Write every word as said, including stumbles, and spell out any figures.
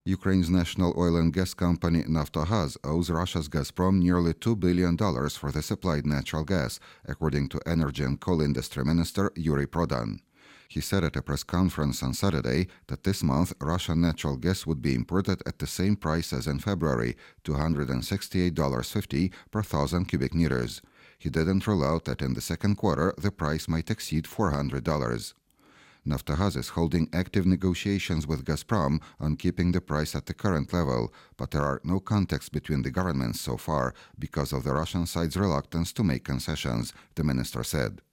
Ukraine's national oil and gas company Naftogaz owes Russia's Gazprom nearly two billion dollars for the supplied natural gas, according to Energy and Coal Industry Minister Yuri Prodan. He said at a press conference on Saturday that this month Russian natural gas would be imported at the same price as in February, two hundred sixty-eight dollars and fifty cents per thousand cubic meters. He didn't rule out that in the second quarter the price might exceed four hundred dollars. Naftogaz is holding active negotiations with Gazprom on keeping the price at the current level, but there are no contacts between the governments so far because of the Russian side's reluctance to make concessions, the minister said.